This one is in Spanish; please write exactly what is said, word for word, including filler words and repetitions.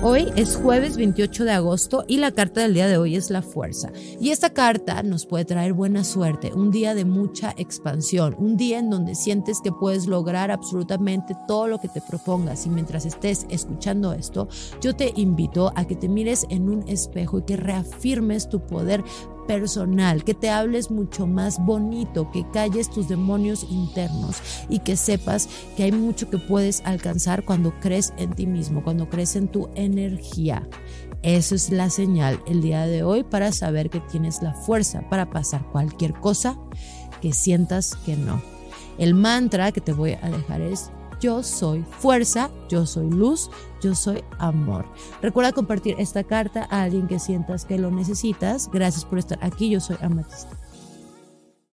Hoy es jueves veintiocho de agosto y la carta del día de hoy es la fuerza. Y esta carta nos puede traer buena suerte, un día de mucha expansión, un día en donde sientes que puedes lograr absolutamente todo lo que te propongas. Y mientras estés escuchando esto, yo te invito a que te mires en un espejo y que reafirmes tu poder personal, que te hables mucho más bonito, que calles tus demonios internos y que sepas que hay mucho que puedes alcanzar cuando crees en ti mismo, cuando crees en tu energía. Eso es la señal el día de hoy para saber que tienes la fuerza para pasar cualquier cosa que sientas que no. El mantra que te voy a dejar es: yo soy fuerza, yo soy luz, yo soy amor. Recuerda compartir esta carta a alguien que sientas que lo necesitas. Gracias por estar aquí. Yo soy Amatista.